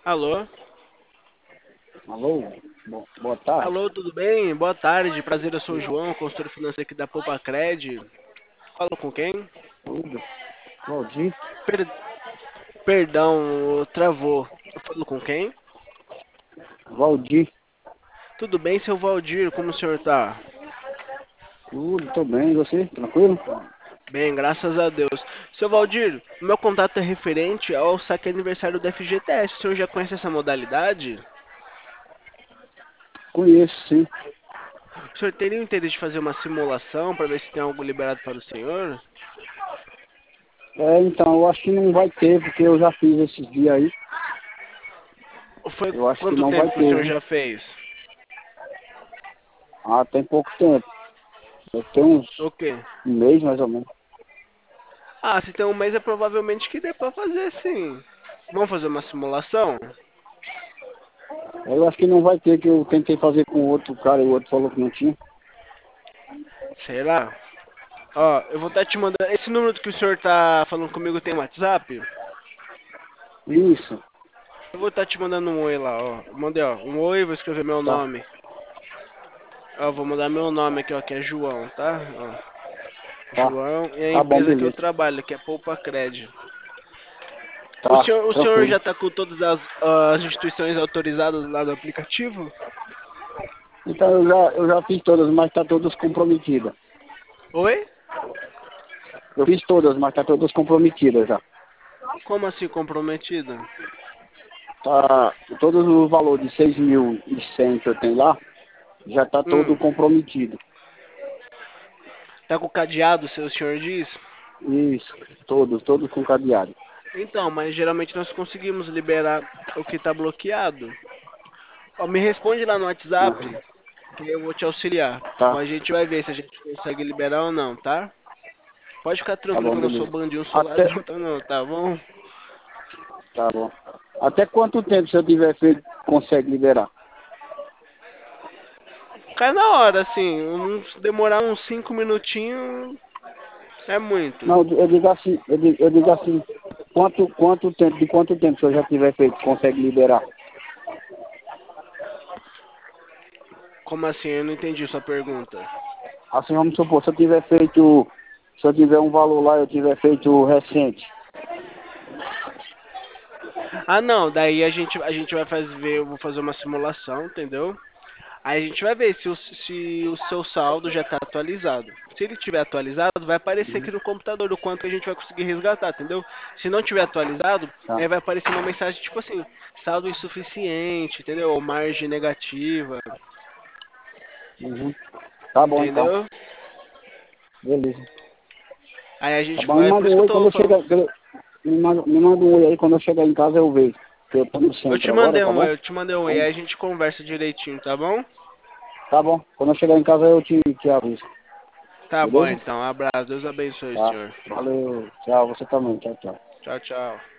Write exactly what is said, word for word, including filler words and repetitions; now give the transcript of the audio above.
Alô? Alô? Bo- Boa tarde. Alô, tudo bem? Boa tarde, prazer, eu sou o João, consultor financeiro aqui da Poupa Cred. Falo com quem? Tudo. Valdir? Per- Perdão, travou. Eu falo com quem? Valdir? Tudo bem, seu Valdir, como o senhor tá? Tudo, tô bem. E você? Tranquilo? Bem, graças a Deus. Seu Valdir, o meu contato é referente ao saque aniversário do F G T S. O senhor já conhece essa modalidade? Conheço, sim. O senhor teria o interesse de fazer uma simulação para ver se tem algo liberado para o senhor? É, então, eu acho que não vai ter, porque eu já fiz esses dias aí. Foi Eu acho que quanto não vai tempo que o ter, senhor viu? já fez? Ah, tem pouco tempo. Deve ter uns O quê? um mês, mais ou menos. Ah, se tem um mês é provavelmente que dê pra fazer sim. Vamos fazer uma simulação? Eu acho que não vai ter, que eu tentei fazer com outro cara e o outro falou que não tinha. Será? Ó, eu vou estar te mandando. Esse número que o senhor tá falando comigo tem WhatsApp? Isso. Eu vou estar te mandando um oi lá, ó. Eu mandei, ó. Um oi, vou escrever meu Tá. nome. Ó, vou mandar meu nome aqui, ó, que é João, tá? Ó, Tá. João e a Tá bom, empresa que eu beleza. trabalho, que é Poupa Cred. O Tá, senhor, o senhor tranquilo. já tá com todas as, as instituições autorizadas lá do aplicativo? Então eu já, eu já fiz todas, mas tá todas comprometidas. Oi? Eu fiz todas, mas tá todas comprometidas já. Como assim comprometida? Tá, todos os valores de seis mil e cem que eu tenho lá, já está todo Hum. comprometido. Tá com o cadeado, se o senhor diz? Isso, todos, todos com cadeado. Então, mas geralmente nós conseguimos liberar o que está bloqueado. Ó, me responde lá no Uhum. WhatsApp, que eu vou te auxiliar. Tá, A gente vai ver se a gente consegue liberar ou não, tá? Pode ficar tá tranquilo que bom, eu não sou beleza. bandido, não sou Até, ladrão, tá não, tá bom? tá bom. Até quanto tempo, se eu tiver feito, consegue liberar? Cai na hora, assim, uns, demorar uns cinco minutinhos é muito. Não, eu digo assim, eu digo, eu digo assim, quanto, quanto tempo, de quanto tempo se eu já tiver feito, consegue liberar? Como assim? Eu não entendi sua pergunta. Assim, vamos supor, se eu tiver feito, se eu tiver um valor lá, eu tiver feito recente. Ah, não, daí a gente, a gente vai fazer, eu vou fazer uma simulação, entendeu? Aí a gente vai ver se o, se o seu saldo já está atualizado. Se ele tiver atualizado, vai aparecer Uhum. aqui no computador o quanto que a gente vai conseguir resgatar, entendeu? Se não tiver atualizado, Tá. aí vai aparecer uma mensagem tipo assim, saldo insuficiente, entendeu? Ou margem negativa, Uhum. Tá bom então, entendeu? beleza. Aí a Tá gente bom, me vai, por manda isso um que eu oi quando tô eu falando. chegar. Me manda, me manda um oi aí quando eu chegar em casa eu vejo. Que eu tô no Eu te centro agora, mandei tá um, bom? eu te mandei um, e Aí, aí a gente conversa direitinho, tá bom? tá bom. Quando eu chegar em casa eu te, te aviso. Tá bom Beleza? então, abraço, Deus abençoe, Tá. senhor. Valeu. Tchau, você também. Tchau, tchau. Tchau, tchau.